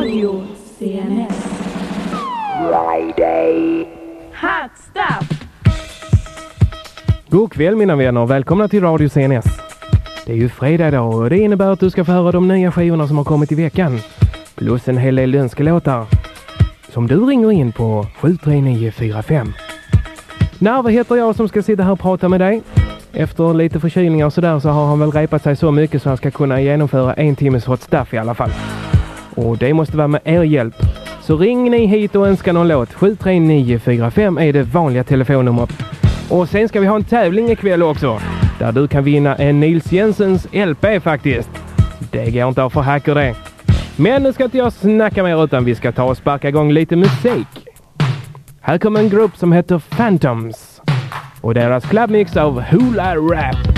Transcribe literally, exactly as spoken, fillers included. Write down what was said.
Radio C N S. Friday. Hot stuff. God kväll mina vänner och välkomna till Radio C N S. Det är ju fredag idag och det innebär att du ska få höra de nya skivorna som har kommit i veckan. Plus en hel del önskelåtar som du ringer in på sju tre nio fyra fem. Narva heter jag som ska sitta här och prata med dig. Efter lite förkylningar och sådär så har han väl repat sig så mycket så han ska kunna genomföra en timmes hot stuff i alla fall. Och det måste vara med er hjälp. Så ring ni hit och önska någon låt. sju tre nio fyra fem är det vanliga telefonnumret. Och sen ska vi ha en tävling ikväll också. Där du kan vinna en Nils Jensens L P faktiskt. Det går inte att få hacker det. Men nu ska inte jag snacka mer utan vi ska ta och sparka igång lite musik. Här kommer en grupp som heter Phantoms. Och deras clubmix av Hula Rap.